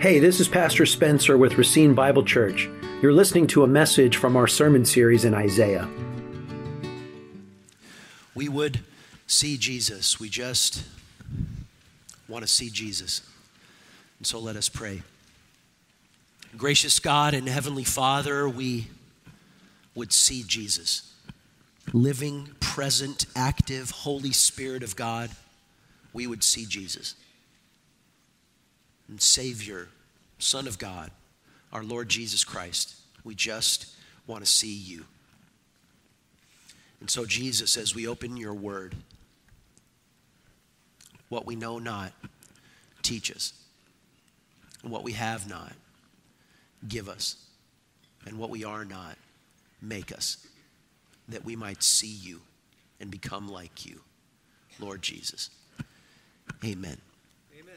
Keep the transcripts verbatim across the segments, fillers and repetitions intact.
Hey, this is Pastor Spencer with Racine Bible Church. You're listening to a message from our sermon series in Isaiah. We would see Jesus. We just want to see Jesus. And so let us pray. Gracious God and Heavenly Father, we would see Jesus. Living, present, active, Holy Spirit of God, we would see Jesus. And Savior, Son of God, our Lord Jesus Christ, we just want to see you. And so Jesus, as we open your word, what we know not, teach us. And what we have not, give us. And what we are not, make us, that we might see you and become like you, Lord Jesus. Amen. Amen.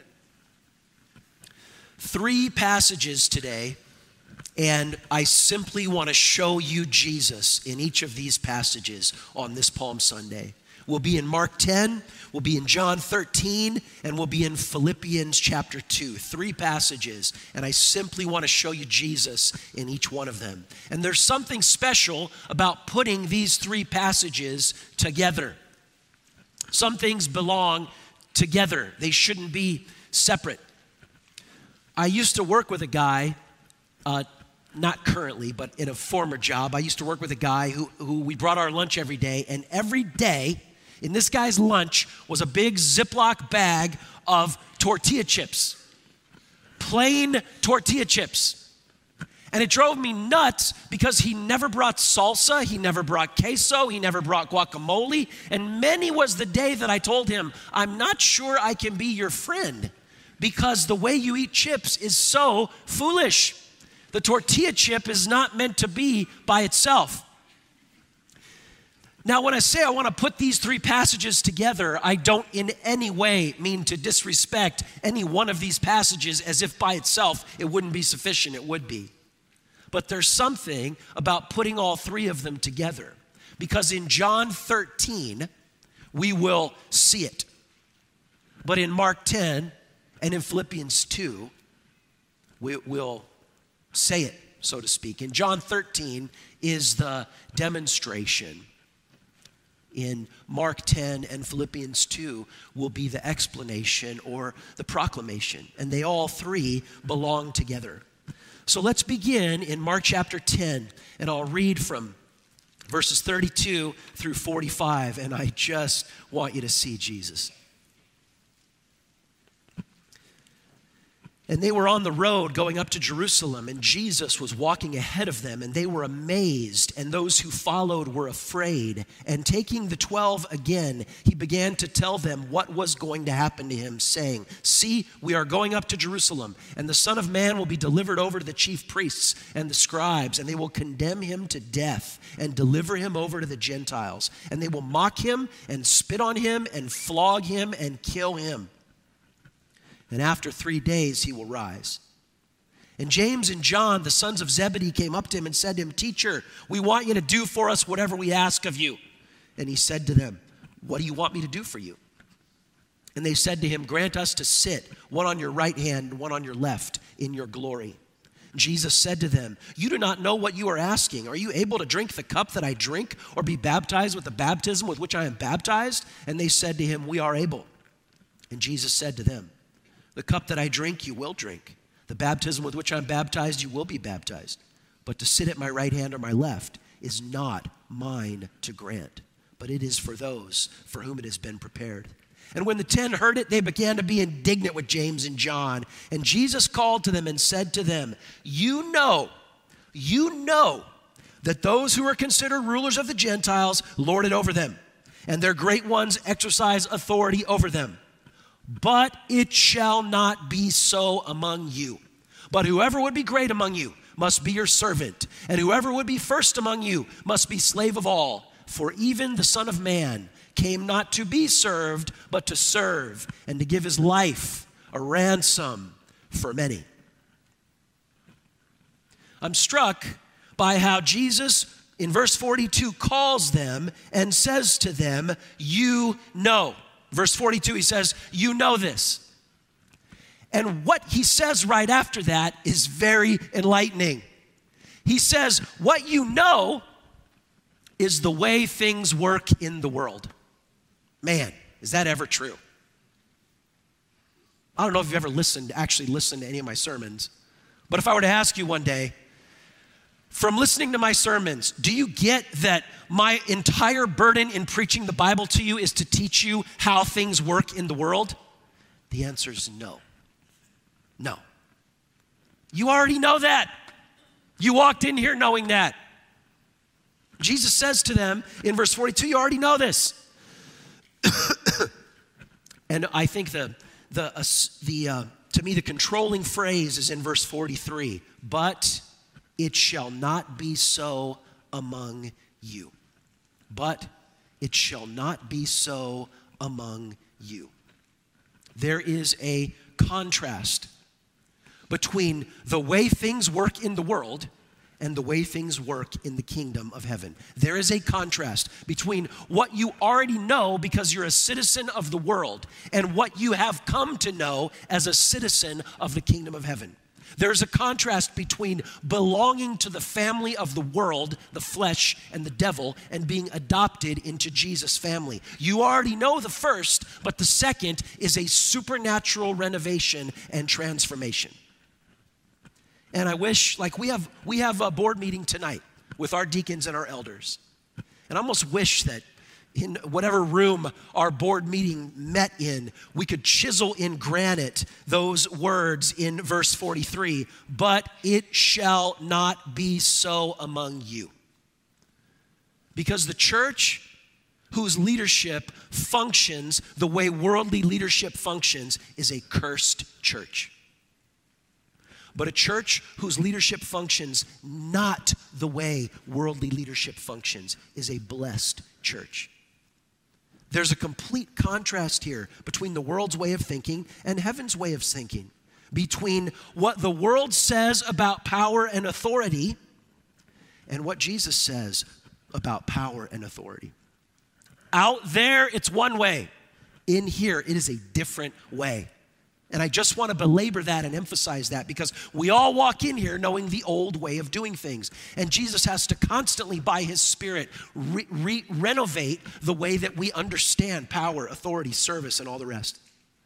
Three passages today, and I simply want to show you Jesus in each of these passages on this Palm Sunday. We'll be in Mark ten, we'll be in John thirteen, and we'll be in Philippians chapter two. Three passages, and I simply want to show you Jesus in each one of them. And there's something special about putting these three passages together. Some things belong together. They shouldn't be separate. I used to work with a guy, uh, not currently, but in a former job. I used to work with a guy who, who we brought our lunch every day, and every day in this guy's lunch was a big Ziploc bag of tortilla chips, plain tortilla chips. And it drove me nuts because he never brought salsa, he never brought queso, he never brought guacamole, and many was the day that I told him, I'm not sure I can be your friend because the way you eat chips is so foolish. The tortilla chip is not meant to be by itself. Now, when I say I want to put these three passages together, I don't in any way mean to disrespect any one of these passages as if by itself it wouldn't be sufficient. It would be. But there's something about putting all three of them together, because in John thirteen, we will see it. But in Mark ten and in Philippians two, we will say it, so to speak. In John thirteen is the demonstration. In Mark ten and Philippians two will be the explanation or the proclamation. And they all three belong together. So let's begin in Mark chapter ten, and I'll read from verses thirty-two through forty-five, and I just want you to see Jesus. And they were on the road going up to Jerusalem, and Jesus was walking ahead of them, and they were amazed, and those who followed were afraid. And taking the twelve again, he began to tell them what was going to happen to him, saying, See, we are going up to Jerusalem, and the Son of Man will be delivered over to the chief priests and the scribes, and they will condemn him to death and deliver him over to the Gentiles. And they will mock him and spit on him and flog him and kill him. And after three days he will rise. And James and John, the sons of Zebedee, came up to him and said to him, Teacher, we want you to do for us whatever we ask of you. And he said to them, What do you want me to do for you? And they said to him, Grant us to sit, one on your right hand and one on your left, in your glory. Jesus said to them, You do not know what you are asking. Are you able to drink the cup that I drink, or be baptized with the baptism with which I am baptized? And they said to him, We are able. And Jesus said to them, The cup that I drink, you will drink. The baptism with which I'm baptized, you will be baptized. But to sit at my right hand or my left is not mine to grant, but it is for those for whom it has been prepared. And when the ten heard it, they began to be indignant with James and John. And Jesus called to them and said to them, You know, you know that those who are considered rulers of the Gentiles lord it over them, and their great ones exercise authority over them. But it shall not be so among you. But whoever would be great among you must be your servant, and whoever would be first among you must be slave of all. For even the Son of Man came not to be served, but to serve, and to give his life a ransom for many. I'm struck by how Jesus, in verse forty-two, calls them and says to them, You know. Verse forty-two, he says, You know this. And what he says right after that is very enlightening. He says, what you know is the way things work in the world. Man, is that ever true? I don't know if you've ever listened, actually listened to any of my sermons, but if I were to ask you one day, from listening to my sermons, do you get that my entire burden in preaching the Bible to you is to teach you how things work in the world? The answer is no. No. You already know that. You walked in here knowing that. Jesus says to them in verse forty-two, you already know this. And I think the, the, uh, the uh, to me, the controlling phrase is in verse forty-three, but it shall not be so among you. But it shall not be so among you. There is a contrast between the way things work in the world and the way things work in the kingdom of heaven. There is a contrast between what you already know because you're a citizen of the world and what you have come to know as a citizen of the kingdom of heaven. There's a contrast between belonging to the family of the world, the flesh, and the devil, and being adopted into Jesus' family. You already know the first, but the second is a supernatural renovation and transformation. And I wish, like we have, we have a board meeting tonight with our deacons and our elders. And I almost wish that in whatever room our board meeting met in, we could chisel in granite those words in verse forty-three, but it shall not be so among you. Because the church whose leadership functions the way worldly leadership functions is a cursed church. But a church whose leadership functions not the way worldly leadership functions is a blessed church. There's a complete contrast here between the world's way of thinking and heaven's way of thinking. Between what the world says about power and authority and what Jesus says about power and authority. Out there, it's one way. In here, it is a different way. And I just want to belabor that and emphasize that because we all walk in here knowing the old way of doing things. And Jesus has to constantly, by his Spirit, re- re- renovate the way that we understand power, authority, service, and all the rest.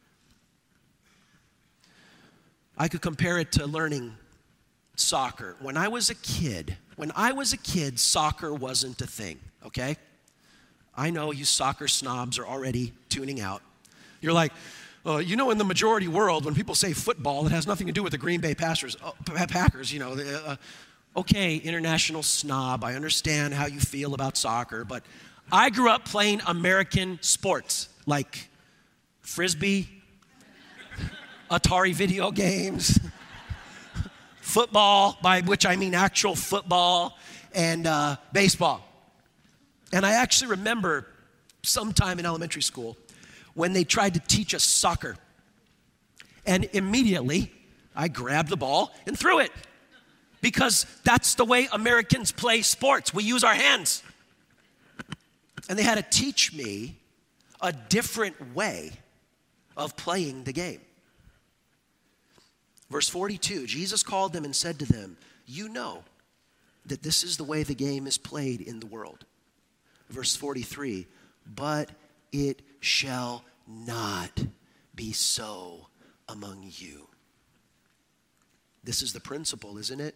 I could compare it to learning soccer. When I was a kid, when I was a kid, soccer wasn't a thing, okay? I know you soccer snobs are already tuning out. You're like, Uh, you know, in the majority world, when people say football, it has nothing to do with the Green Bay Packers. Uh, Packers, you know. Uh, okay, international snob, I understand how you feel about soccer, but I grew up playing American sports like Frisbee, Atari video games, football, by which I mean actual football, and uh, baseball. And I actually remember sometime in elementary school, when they tried to teach us soccer. And immediately, I grabbed the ball and threw it. Because that's the way Americans play sports. We use our hands. And they had to teach me a different way of playing the game. Verse forty-two, Jesus called them and said to them, you know that this is the way the game is played in the world. Verse forty-three, but it shall not be so among you. This is the principle, isn't it?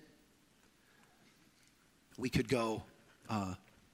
We could go uh,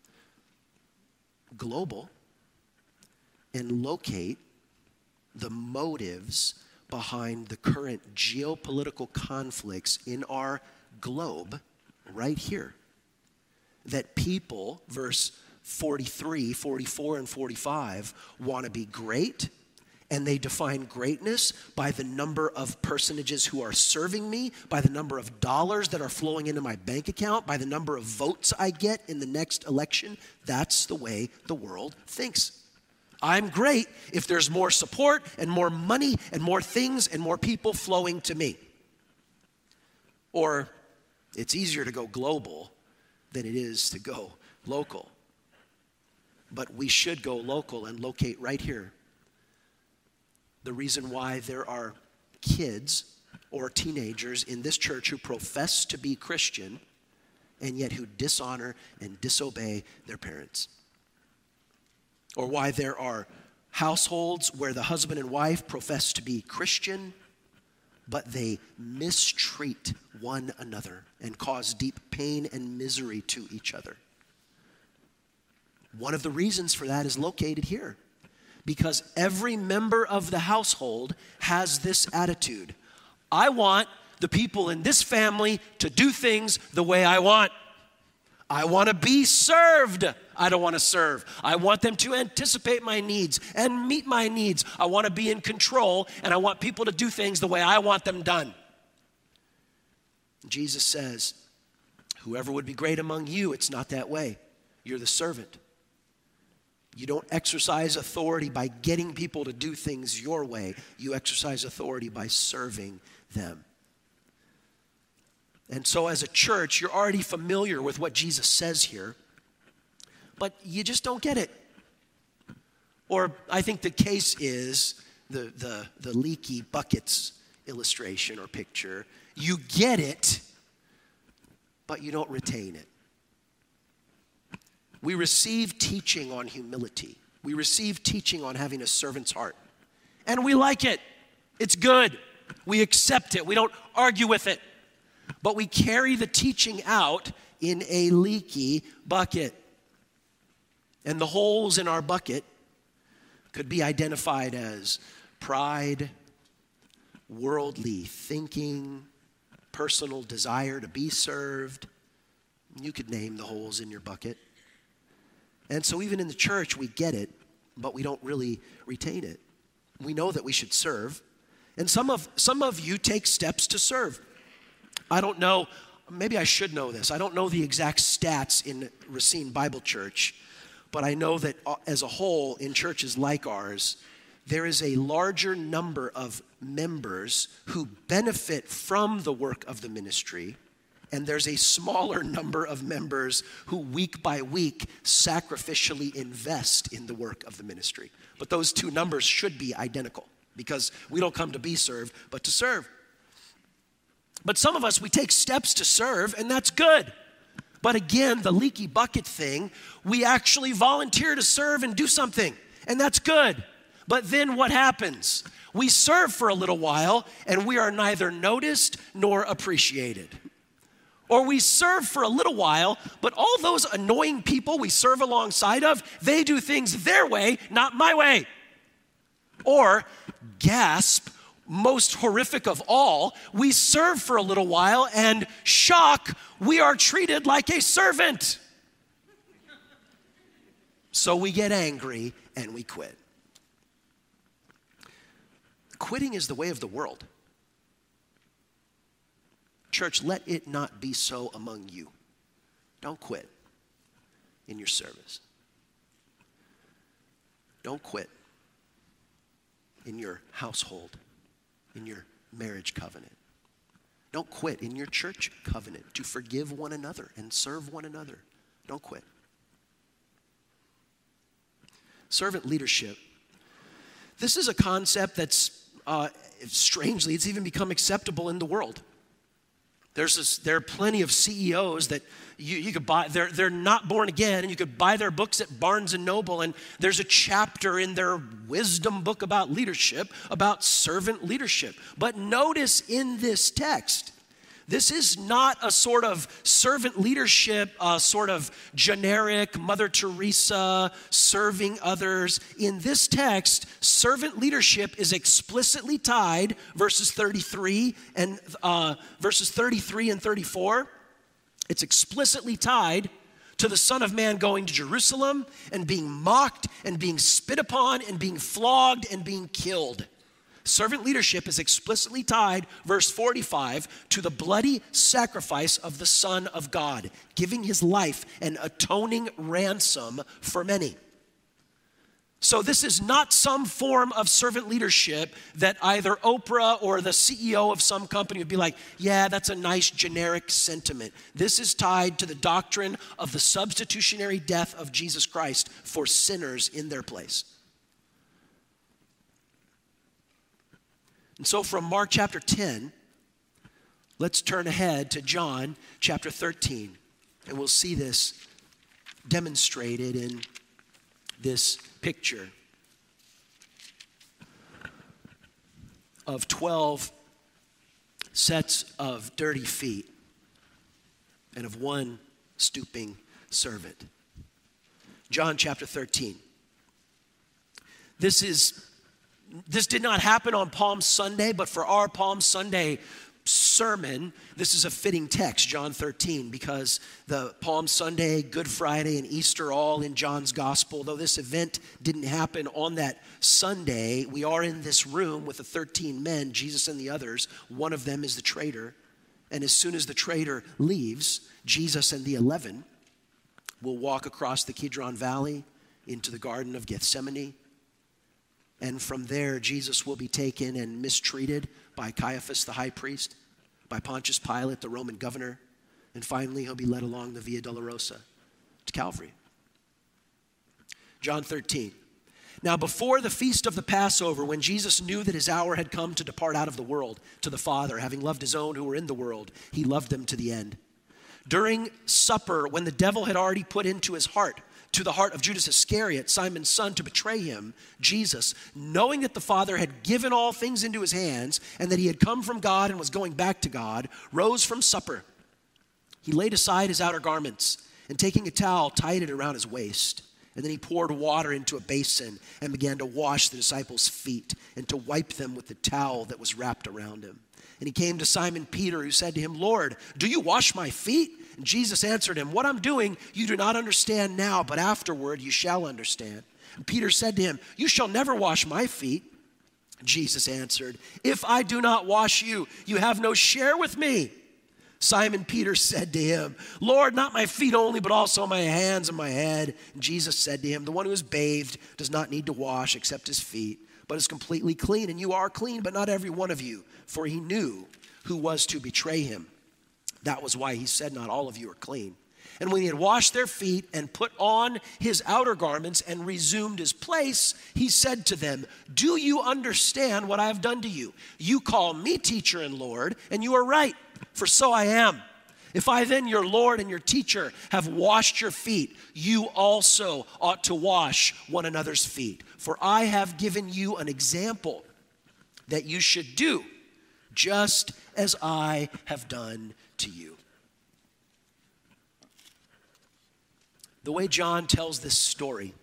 global and locate the motives behind the current geopolitical conflicts in our globe right here. That people, verse forty-three, forty-four, and forty-five want to be great, and they define greatness by the number of personages who are serving me, by the number of dollars that are flowing into my bank account, by the number of votes I get in the next election. That's the way the world thinks. I'm great if there's more support and more money and more things and more people flowing to me. Or it's easier to go global than it is to go local. But we should go local and locate right here. The reason why there are kids or teenagers in this church who profess to be Christian and yet who dishonor and disobey their parents. Or why there are households where the husband and wife profess to be Christian, but they mistreat one another and cause deep pain and misery to each other. One of the reasons for that is located here, because every member of the household has this attitude. I want the people in this family to do things the way I want. I want to be served. I don't want to serve. I want them to anticipate my needs and meet my needs. I want to be in control, and I want people to do things the way I want them done. Jesus says, whoever would be great among you, it's not that way. You're the servant. You don't exercise authority by getting people to do things your way. You exercise authority by serving them. And so as a church, you're already familiar with what Jesus says here, but you just don't get it. Or I think the case is the, the, the leaky buckets illustration or picture. You get it, but you don't retain it. We receive teaching on humility. We receive teaching on having a servant's heart. And we like it. It's good. We accept it. We don't argue with it. But we carry the teaching out in a leaky bucket. And the holes in our bucket could be identified as pride, worldly thinking, personal desire to be served. You could name the holes in your bucket. And so even in the church, we get it, but we don't really retain it. We know that we should serve. And some of, some of you take steps to serve. I don't know, maybe I should know this. I don't know the exact stats in Racine Bible Church, but I know that as a whole, in churches like ours, there is a larger number of members who benefit from the work of the ministry, and there's a smaller number of members who week by week sacrificially invest in the work of the ministry. But those two numbers should be identical, because we don't come to be served, but to serve. But some of us, we take steps to serve, and that's good. But again, the leaky bucket thing, we actually volunteer to serve and do something, and that's good. But then what happens? We serve for a little while, and we are neither noticed nor appreciated. Or we serve for a little while, but all those annoying people we serve alongside of, they do things their way, not my way. Or, gasp, most horrific of all, we serve for a little while, and shock, we are treated like a servant. So we get angry and we quit. Quitting is the way of the world. Church, let it not be so among you. Don't quit in your service. Don't quit in your household, in your marriage covenant. Don't quit in your church covenant to forgive one another and serve one another. Don't quit. Servant leadership. This is a concept that's, uh, strangely, it's even become acceptable in the world. There's this, there are plenty of C E Os that you, you could buy, they're, they're not born again, and you could buy their books at Barnes and Noble, and there's a chapter in their wisdom book about leadership, about servant leadership. But notice in this text, this is not a sort of servant leadership, uh, sort of generic Mother Teresa serving others. In this text, servant leadership is explicitly tied, verses thirty-three and uh, verses thirty-three and thirty-four. It's explicitly tied to the Son of Man going to Jerusalem and being mocked and being spit upon and being flogged and being killed. Servant leadership is explicitly tied, verse forty-five, to the bloody sacrifice of the Son of God, giving his life an atoning ransom for many. So this is not some form of servant leadership that either Oprah or the C E O of some company would be like, yeah, that's a nice generic sentiment. This is tied to the doctrine of the substitutionary death of Jesus Christ for sinners in their place. And so from Mark chapter ten, let's turn ahead to John chapter thirteen, and we'll see this demonstrated in this picture of twelve sets of dirty feet and of one stooping servant. John chapter thirteen. This is this did not happen on Palm Sunday, but for our Palm Sunday sermon, this is a fitting text, John thirteen, because the Palm Sunday, Good Friday, and Easter all in John's gospel. Though this event didn't happen on that Sunday, we are in this room with the thirteen men, Jesus and the others. One of them is the traitor. And as soon as the traitor leaves, Jesus and the eleven will walk across the Kidron Valley into the Garden of Gethsemane. And from there, Jesus will be taken and mistreated by Caiaphas, the high priest, by Pontius Pilate, the Roman governor, and finally he'll be led along the Via Dolorosa to Calvary. John thirteen. Now before the feast of the Passover, when Jesus knew that his hour had come to depart out of the world to the Father, having loved his own who were in the world, he loved them to the end. During supper, when the devil had already put into his heart, to the heart of Judas Iscariot, Simon's son, to betray him, Jesus, knowing that the Father had given all things into his hands and that he had come from God and was going back to God, rose from supper. He laid aside his outer garments and taking a towel, tied it around his waist. And then he poured water into a basin and began to wash the disciples' feet and to wipe them with the towel that was wrapped around him. And he came to Simon Peter, who said to him, Lord, do you wash my feet? And Jesus answered him, what I'm doing you do not understand now, but afterward you shall understand. And Peter said to him, you shall never wash my feet. Jesus answered, if I do not wash you, you have no share with me. Simon Peter said to him, Lord, not my feet only, but also my hands and my head. And Jesus said to him, the one who is bathed does not need to wash except his feet, but is completely clean. And you are clean, but not every one of you. For he knew who was to betray him. That was why he said, not all of you are clean. And when he had washed their feet and put on his outer garments and resumed his place, he said to them, do you understand what I have done to you? You call me teacher and Lord, and you are right, for so I am. If I then, your Lord and your teacher, have washed your feet, you also ought to wash one another's feet. For I have given you an example that you should do, just as I have done to you. The way John tells this story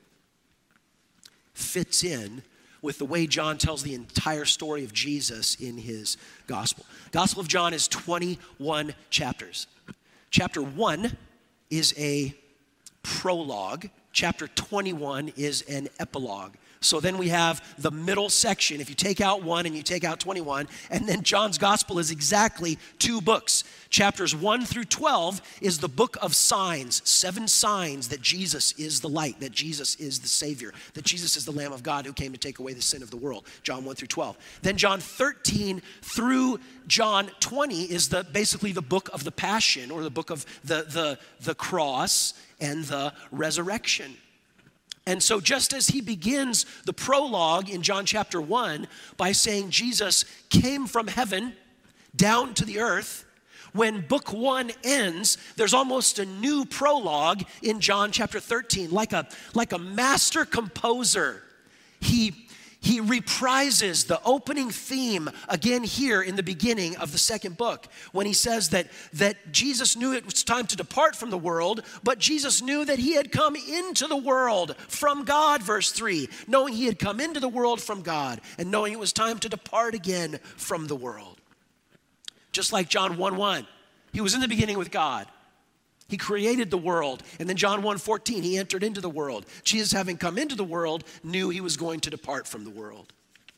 fits in with the way John tells the entire story of Jesus in his gospel. Gospel of John is twenty-one chapters. Chapter one is a prologue. Chapter twenty-one is an epilogue. So then we have the middle section. If you take out one and you take out twenty-one, and then John's gospel is exactly two books. Chapters one through twelve is the book of signs, seven signs that Jesus is the light, that Jesus is the Savior, that Jesus is the Lamb of God who came to take away the sin of the world. John one through twelve. Then John thirteen through John twenty is the basically the book of the Passion, or the book of the, the, the cross and the resurrection. And so just as he begins the prologue in John chapter one by saying Jesus came from heaven down to the earth, when book one ends, there's almost a new prologue in John chapter thirteen. Like a, like a master composer, he, he reprises the opening theme again here in the beginning of the second book, when he says that, that Jesus knew it was time to depart from the world, but Jesus knew that he had come into the world from God, verse three, knowing he had come into the world from God and knowing it was time to depart again from the world. Just like John one one, he was in the beginning with God. He created the world. And then John one fourteen, he entered into the world. Jesus, having come into the world, knew he was going to depart from the world.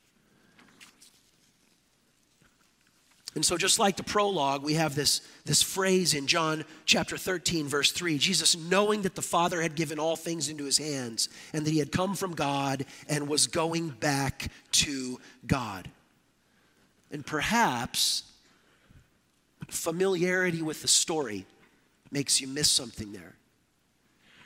And so just like the prologue, we have this, this phrase in John chapter thirteen, verse three. Jesus, knowing that the Father had given all things into his hands and that he had come from God and was going back to God. And perhaps familiarity with the story makes you miss something there.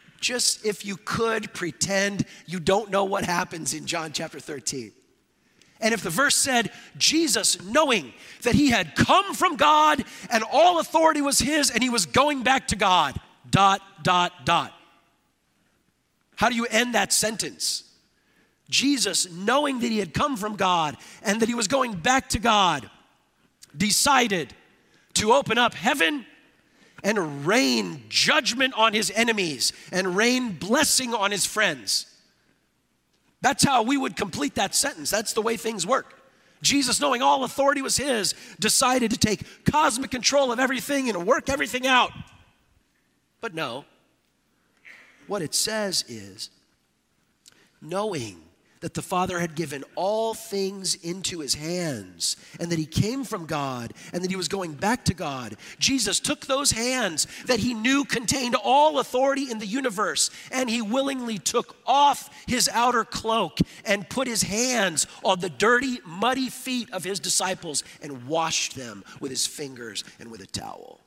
Just if you could pretend you don't know what happens in John chapter thirteen. And if the verse said, Jesus, knowing that he had come from God and all authority was his and he was going back to God, dot, dot, dot. How do you end that sentence? Jesus, knowing that he had come from God and that he was going back to God, decided to open up heaven and rain judgment on his enemies and rain blessing on his friends. That's how we would complete that sentence. That's the way things work. Jesus, knowing all authority was his, decided to take cosmic control of everything and work everything out. But no, what it says is, knowing that the Father had given all things into his hands and that he came from God and that he was going back to God, Jesus took those hands that he knew contained all authority in the universe and he willingly took off his outer cloak and put his hands on the dirty, muddy feet of his disciples and washed them with his fingers and with a towel.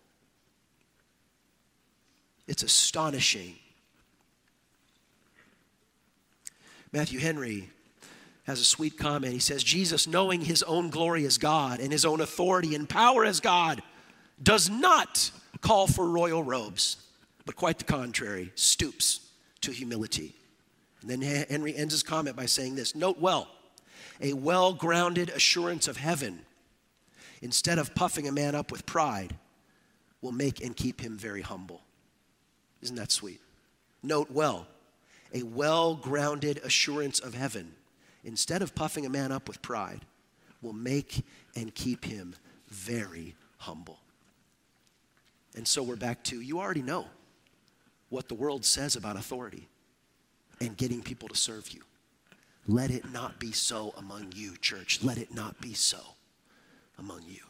It's astonishing. Matthew Henry has a sweet comment. He says, Jesus, knowing his own glory as God and his own authority and power as God, does not call for royal robes, but quite the contrary, stoops to humility. And then Henry ends his comment by saying this, note well, a well-grounded assurance of heaven, instead of puffing a man up with pride, will make and keep him very humble. Isn't that sweet? Note well, a well-grounded assurance of heaven, instead of puffing a man up with pride, will make and keep him very humble. And so we're back to, you already know what the world says about authority and getting people to serve you. Let it not be so among you, church. Let it not be so among you.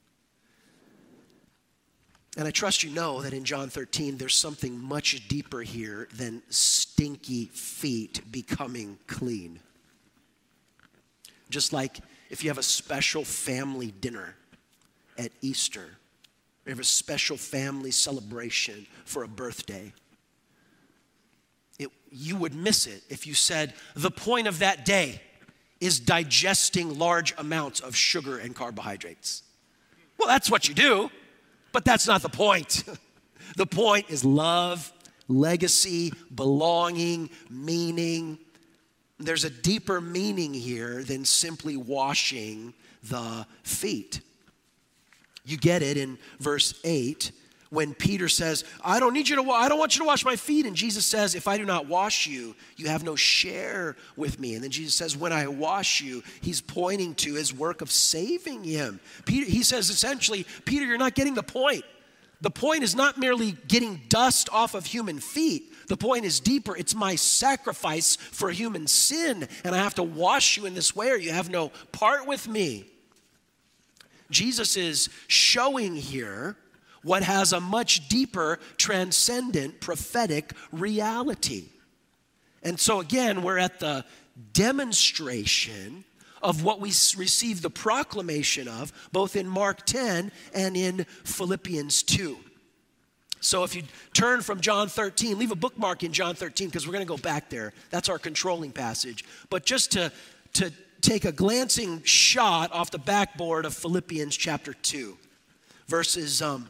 And I trust you know that in John thirteen, there's something much deeper here than stinky feet becoming clean. Just like if you have a special family dinner at Easter, or you have a special family celebration for a birthday, it, you would miss it if you said, the point of that day is digesting large amounts of sugar and carbohydrates. Well, that's what you do. But that's not the point. The point is love, legacy, belonging, meaning. There's a deeper meaning here than simply washing the feet. You get it in verse eight when Peter says, I don't need you to wa- I don't want you to wash my feet. And Jesus says, if I do not wash you, you have no share with me. And then Jesus says, when I wash you, he's pointing to his work of saving him. Peter, he says essentially, Peter, you're not getting the point. The point is not merely getting dust off of human feet. The point is deeper. It's my sacrifice for human sin. And I have to wash you in this way or you have no part with me. Jesus is showing here what has a much deeper, transcendent, prophetic reality. And so again, we're at the demonstration of what we receive the proclamation of, both in Mark ten and in Philippians two. So if you turn from John thirteen, leave a bookmark in John thirteen, because we're going to go back there. That's our controlling passage. But just to, to take a glancing shot off the backboard of Philippians chapter two, verses... Um,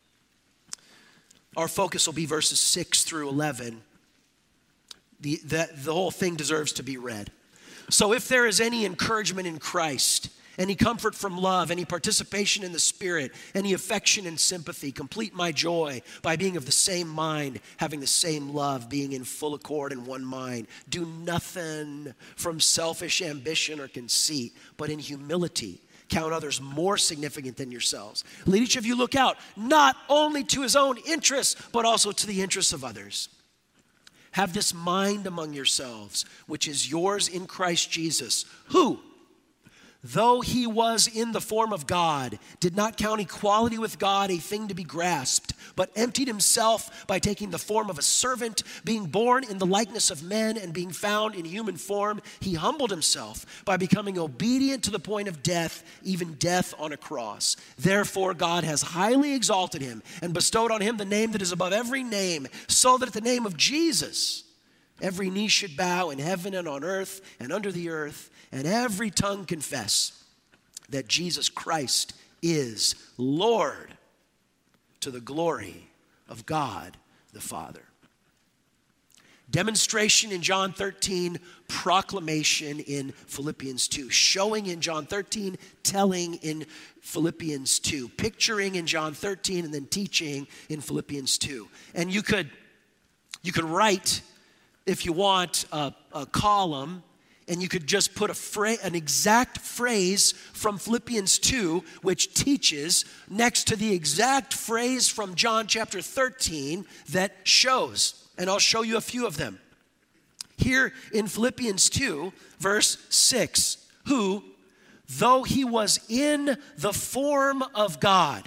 Our focus will be verses six through eleven. The, the, the whole thing deserves to be read. So if there is any encouragement in Christ, any comfort from love, any participation in the Spirit, any affection and sympathy, complete my joy by being of the same mind, having the same love, being in full accord in one mind. Do nothing from selfish ambition or conceit, but in humility count others more significant than yourselves. Let each of you look out, not only to his own interests, but also to the interests of others. Have this mind among yourselves, which is yours in Christ Jesus, who, though he was in the form of God, did not count equality with God a thing to be grasped, but emptied himself by taking the form of a servant, being born in the likeness of men and being found in human form, he humbled himself by becoming obedient to the point of death, even death on a cross. Therefore, God has highly exalted him and bestowed on him the name that is above every name, so that at the name of Jesus, Every knee should bow in heaven and on earth and under the earth, and every tongue confess that Jesus Christ is Lord, to the glory of God the Father. Demonstration in John thirteen, proclamation in Philippians two. Showing in John thirteen, telling in Philippians two. Picturing in John thirteen, and then teaching in Philippians two. And you could, you could write, if you want, a, a column, and you could just put a fra- an exact phrase from Philippians two, which teaches, next to the exact phrase from John chapter thirteen that shows. And I'll show you a few of them. Here in Philippians two, verse six, who, though he was in the form of God.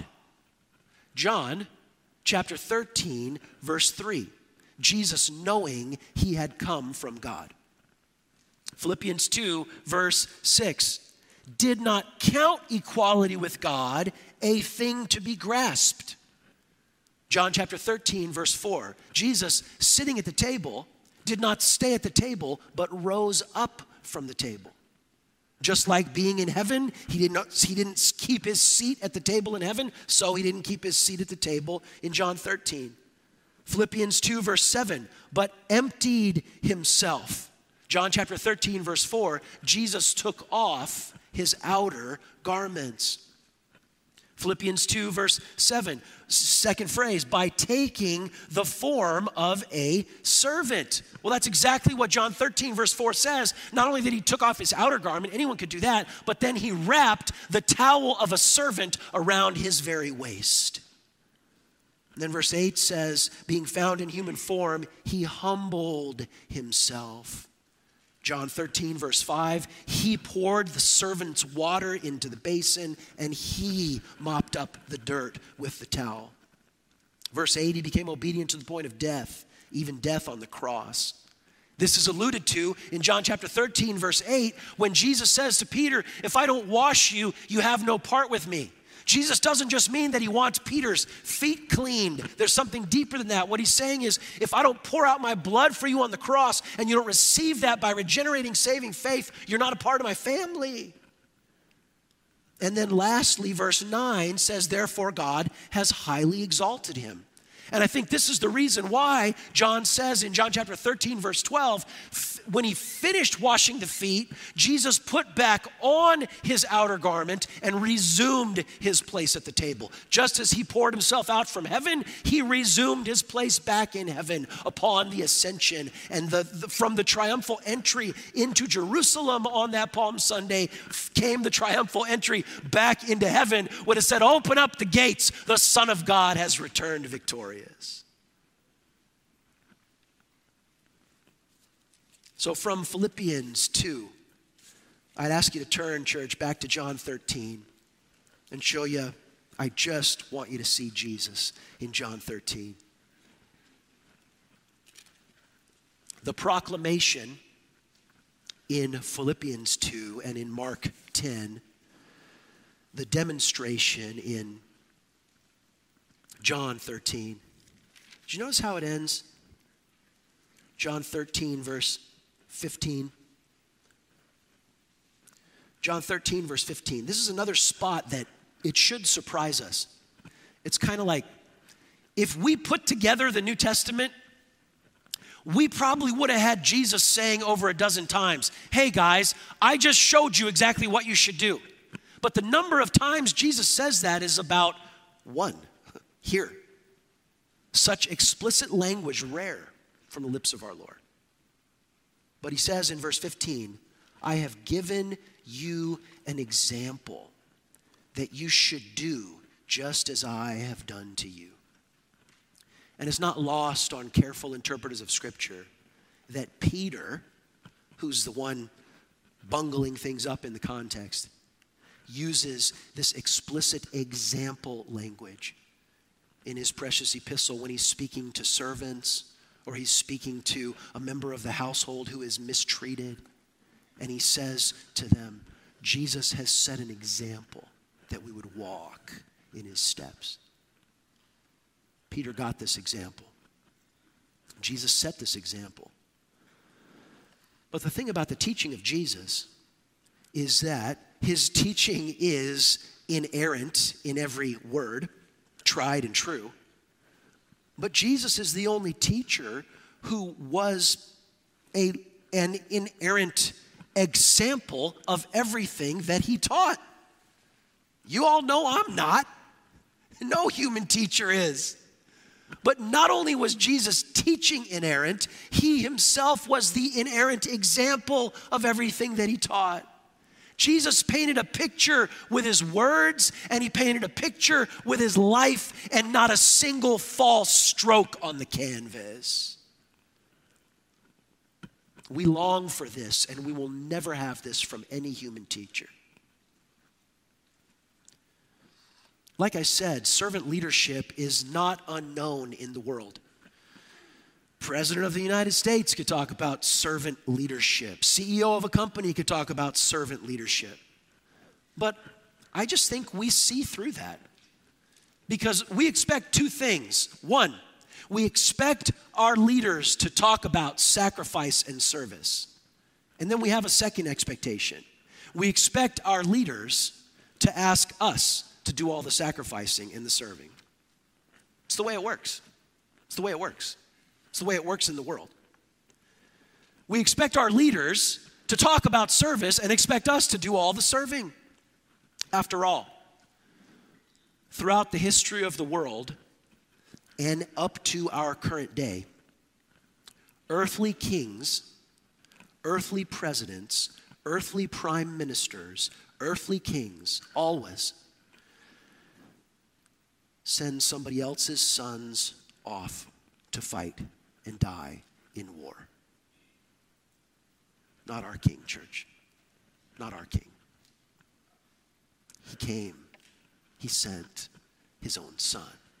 John chapter thirteen, verse three, Jesus knowing he had come from God. Philippians two, verse six, did not count equality with God a thing to be grasped. John chapter thirteen, verse four, Jesus sitting at the table did not stay at the table, but rose up from the table. Just like being in heaven, he did not, he didn't keep his seat at the table in heaven, so he didn't keep his seat at the table in John thirteen. Philippians two, verse seven, but emptied himself. John chapter thirteen, verse four, Jesus took off his outer garments. Philippians two, verse seven, second phrase, by taking the form of a servant. Well, that's exactly what John thirteen, verse four says. Not only that he took off his outer garment, anyone could do that, but then he wrapped the towel of a servant around his very waist. And then verse eight says, being found in human form, he humbled himself. John thirteen, verse five, he poured the servant's water into the basin and he mopped up the dirt with the towel. Verse eight, he became obedient to the point of death, even death on the cross. This is alluded to in John chapter thirteen, verse eight, when Jesus says to Peter, if I don't wash you, you have no part with me. Jesus doesn't just mean that he wants Peter's feet cleaned. There's something deeper than that. What he's saying is, if I don't pour out my blood for you on the cross and you don't receive that by regenerating, saving faith, you're not a part of my family. And then lastly, verse nine says, therefore God has highly exalted him. And I think this is the reason why John says in John chapter thirteen, verse twelve, when he finished washing the feet, Jesus put back on his outer garment and resumed his place at the table. Just as he poured himself out from heaven, he resumed his place back in heaven upon the ascension. And the, the, from the triumphal entry into Jerusalem on that Palm Sunday came the triumphal entry back into heaven when it said, open up the gates, the Son of God has returned victorious. So from Philippians two, I'd ask you to turn, church, back to John thirteen and show you, I just want you to see Jesus in John thirteen. The proclamation in Philippians two and in Mark ten, the demonstration in John thirteen. Did you notice how it ends? John thirteen, verse fifteen. John thirteen, verse fifteen. This is another spot that it should surprise us. It's kind of like, if we put together the New Testament, we probably would have had Jesus saying over a dozen times, hey guys, I just showed you exactly what you should do. But the number of times Jesus says that is about one here. Such explicit language rare from the lips of our Lord. But he says in verse fifteen, I have given you an example that you should do just as I have done to you. And it's not lost on careful interpreters of Scripture that Peter, who's the one bungling things up in the context, uses this explicit example language in his precious epistle when he's speaking to servants or he's speaking to a member of the household who is mistreated. And he says to them, Jesus has set an example that we would walk in his steps. Peter got this example. Jesus set this example. But the thing about the teaching of Jesus is that his teaching is inerrant in every word, tried and true. But Jesus is the only teacher who was a, an inerrant example of everything that he taught. You all know I'm not. No human teacher is. But not only was Jesus teaching inerrant, he himself was the inerrant example of everything that he taught. Jesus painted a picture with his words, and he painted a picture with his life, and not a single false stroke on the canvas. We long for this, and we will never have this from any human teacher. Like I said, servant leadership is not unknown in the world. President of the United States could talk about servant leadership. C E O of a company could talk about servant leadership. But I just think we see through that. Because we expect two things. One, we expect our leaders to talk about sacrifice and service. And then we have a second expectation. We expect our leaders to ask us to do all the sacrificing and the serving. It's the way it works. It's the way it works. It's the way it works in the world. We expect our leaders to talk about service and expect us to do all the serving. After all, throughout the history of the world and up to our current day, earthly kings, earthly presidents, earthly prime ministers, earthly kings always send somebody else's sons off to fight and die in war. Not our king, church. Not our king. He came. He sent his own son.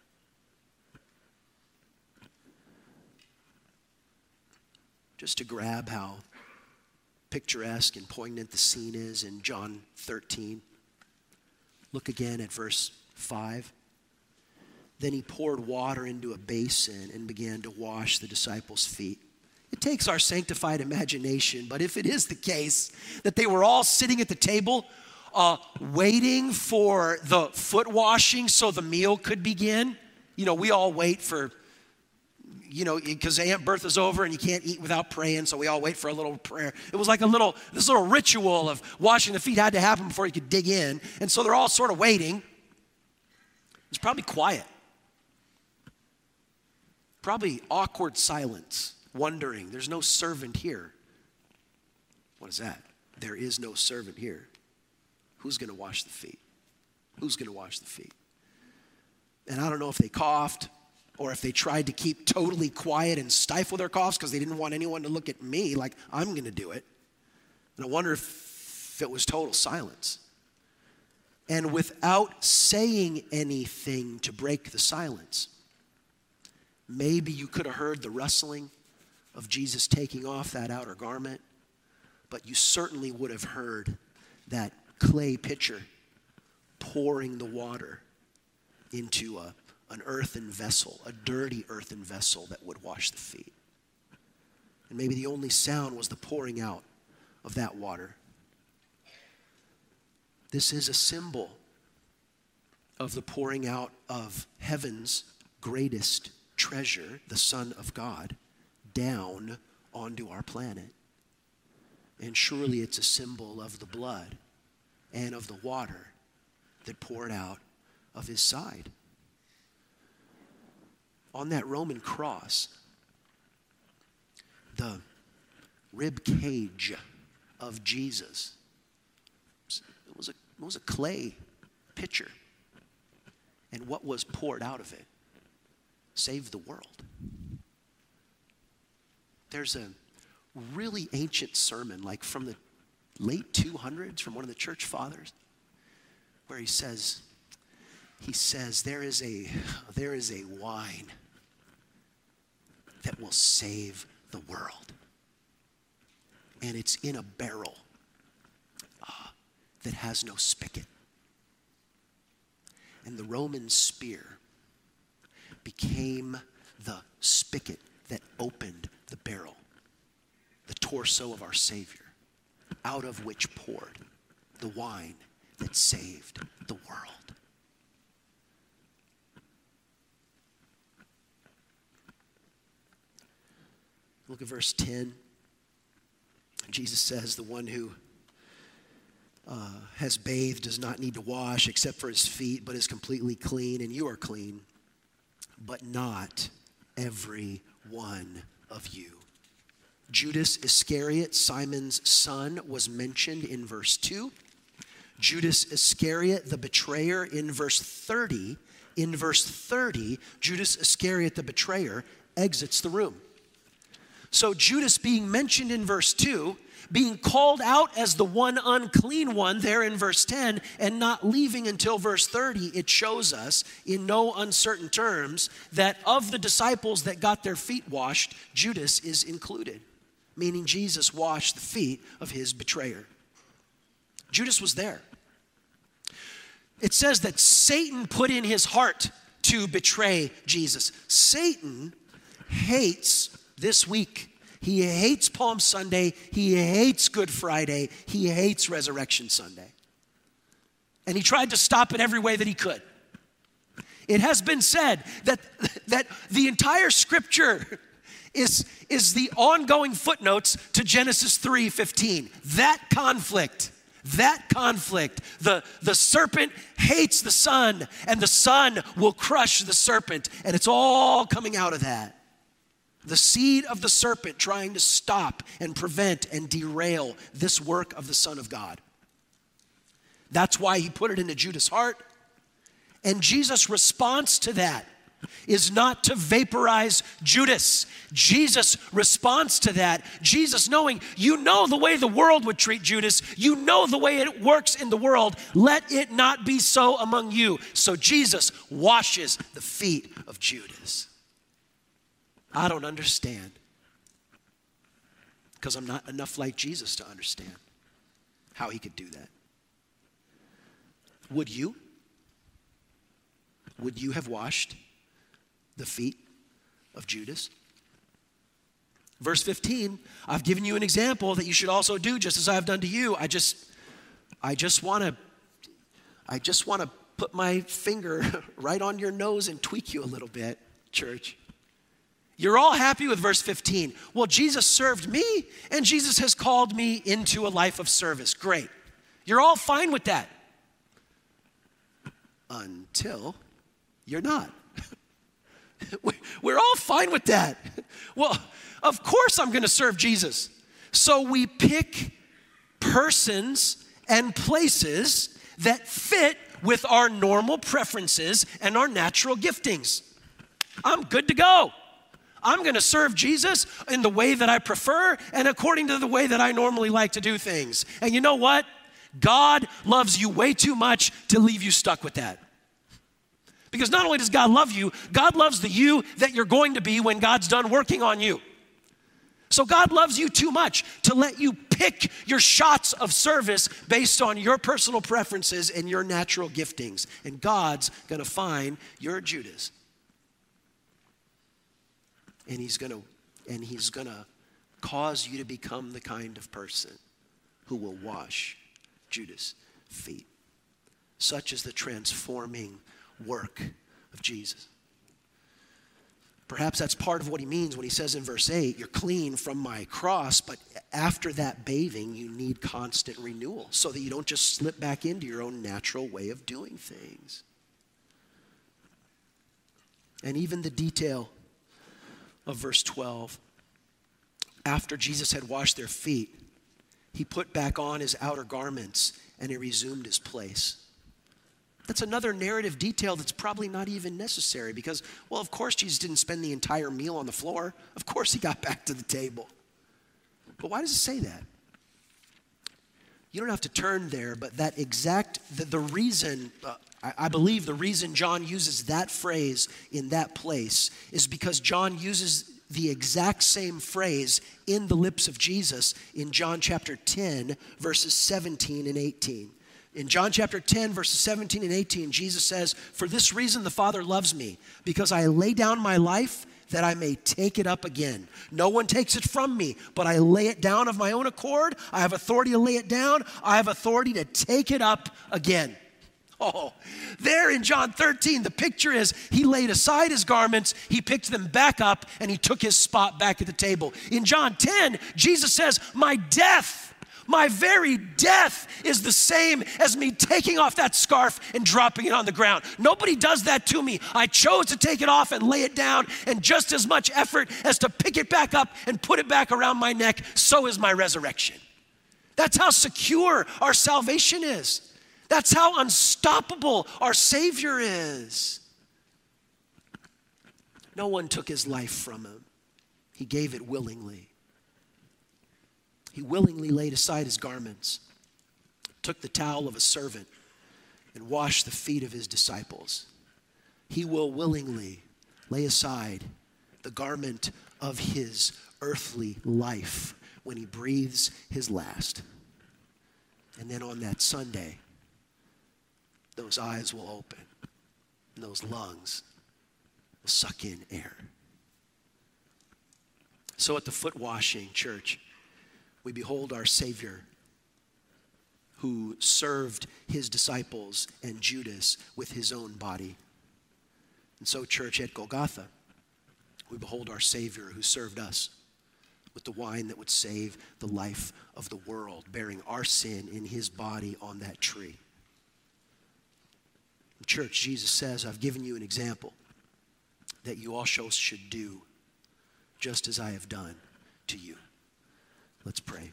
Just to grab how picturesque and poignant the scene is in John thirteen. Look again at verse five. Then he poured water into a basin and began to wash the disciples' feet. It takes our sanctified imagination, but if it is the case that they were all sitting at the table uh, waiting for the foot washing so the meal could begin, you know, we all wait for, you know, because Aunt Bertha's over and you can't eat without praying, so we all wait for a little prayer. It was like a little, this little ritual of washing the feet had to happen before you could dig in, and so they're all sort of waiting. It's probably quiet. Probably awkward silence, wondering, there's no servant here. What is that? There is no servant here. Who's going to wash the feet? Who's going to wash the feet? And I don't know if they coughed or if they tried to keep totally quiet and stifle their coughs because they didn't want anyone to look at me like I'm going to do it. And I wonder if it was total silence. And without saying anything to break the silence, maybe you could have heard the rustling of Jesus taking off that outer garment, but you certainly would have heard that clay pitcher pouring the water into a, an earthen vessel, a dirty earthen vessel that would wash the feet. And maybe the only sound was the pouring out of that water. This is a symbol of the pouring out of heaven's greatest treasure, the Son of God, down onto our planet. And surely it's a symbol of the blood and of the water that poured out of his side. On that Roman cross, the rib cage of Jesus, it was a, it was a clay pitcher. And what was poured out of it saved the world. There's a really ancient sermon, like from the late two hundreds, from one of the church fathers, where he says, he says, there is a, there is a wine that will save the world. And it's in a barrel uh, that has no spigot. And the Roman spear became the spigot that opened the barrel. The torso of our Savior, out of which poured the wine that saved the world. Look at verse ten. Jesus says, the one who uh, has bathed does not need to wash except for his feet, but is completely clean, and you are clean, but not every one of you. Judas Iscariot, Simon's son, was mentioned in verse two. Judas Iscariot, the betrayer, in verse thirty. In verse thirty, Judas Iscariot, the betrayer, exits the room. So Judas being mentioned in verse two, being called out as the one unclean one there in verse ten, and not leaving until verse thirty, it shows us in no uncertain terms that of the disciples that got their feet washed, Judas is included, meaning Jesus washed the feet of his betrayer. Judas was there. It says that Satan put in his heart to betray Jesus. Satan hates this week. He hates Palm Sunday. He hates Good Friday. He hates Resurrection Sunday. And he tried to stop it every way that he could. It has been said that, that the entire scripture is, is the ongoing footnotes to Genesis three fifteen. That conflict, that conflict, the, the serpent hates the son, and the son will crush the serpent, and it's all coming out of that. The seed of the serpent trying to stop and prevent and derail this work of the Son of God. That's why he put it into Judas' heart. And Jesus' response to that is not to vaporize Judas. Jesus' response to that, Jesus knowing, you know the way the world would treat Judas. You know the way it works in the world. Let it not be so among you. So Jesus washes the feet of Judas. I don't understand, because I'm not enough like Jesus to understand how he could do that. Would you? Would you have washed the feet of Judas? Verse fifteen, I've given you an example that you should also do just as I've done to you. I just, I just want to, I just want to put my finger right on your nose and tweak you a little bit, church. You're all happy with verse fifteen. Well, Jesus served me, and Jesus has called me into a life of service. Great. You're all fine with that. Until you're not. We're all fine with that. Well, of course I'm going to serve Jesus. So we pick persons and places that fit with our normal preferences and our natural giftings. I'm good to go. I'm going to serve Jesus in the way that I prefer and according to the way that I normally like to do things. And you know what? God loves you way too much to leave you stuck with that. Because not only does God love you, God loves the you that you're going to be when God's done working on you. So God loves you too much to let you pick your shots of service based on your personal preferences and your natural giftings. And God's going to find your Judas. And he's going to and he's going to cause you to become the kind of person who will wash Judas' feet. Such is the transforming work of Jesus. Perhaps that's part of what he means when he says in verse eight, you're clean from my cross, but after that bathing, you need constant renewal so that you don't just slip back into your own natural way of doing things. And even the detail of verse twelve, after Jesus had washed their feet, he put back on his outer garments and he resumed his place. That's another narrative detail that's probably not even necessary because, well, of course Jesus didn't spend the entire meal on the floor. Of course he got back to the table. But why does it say that? You don't have to turn there, but that exact, the, the reason, uh, I, I believe the reason John uses that phrase in that place is because John uses the exact same phrase in the lips of Jesus in John chapter ten, verses seventeen and eighteen. In John chapter ten, verses seventeen and eighteen, Jesus says, for this reason the Father loves me, because I lay down my life that I may take it up again. No one takes it from me, but I lay it down of my own accord. I have authority to lay it down. I have authority to take it up again. Oh, there in John thirteen, the picture is he laid aside his garments, he picked them back up, and he took his spot back at the table. In John ten, Jesus says, my death, my very death is the same as me taking off that scarf and dropping it on the ground. Nobody does that to me. I chose to take it off and lay it down, and just as much effort as to pick it back up and put it back around my neck, so is my resurrection. That's how secure our salvation is. That's how unstoppable our Savior is. No one took his life from him. He gave it willingly. He willingly laid aside his garments, took the towel of a servant, and washed the feet of his disciples. He will willingly lay aside the garment of his earthly life when he breathes his last. And then on that Sunday, those eyes will open, and those lungs will suck in air. So at the foot washing, church, we behold our Savior who served his disciples and Judas with his own body. And so, church, at Golgotha, we behold our Savior who served us with the wine that would save the life of the world, bearing our sin in his body on that tree. Church, Jesus says, I've given you an example that you also should do just as I have done to you. Let's pray.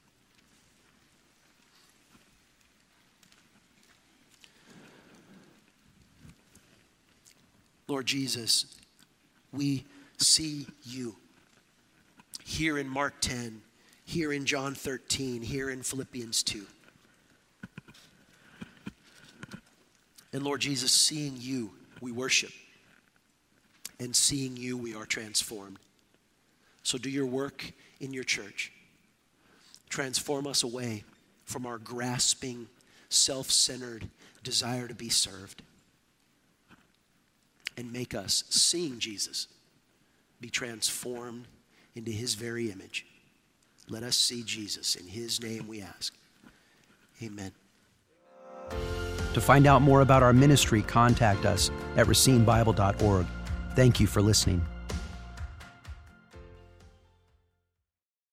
Lord Jesus, we see you here in Mark ten, here in John thirteen, here in Philippians two. And Lord Jesus, seeing you, we worship. And seeing you, we are transformed. So do your work in your church. Transform us away from our grasping, self-centered desire to be served. And make us, seeing Jesus, be transformed into his very image. Let us see Jesus. In his name we ask. Amen. To find out more about our ministry, contact us at racine bible dot org. Thank you for listening.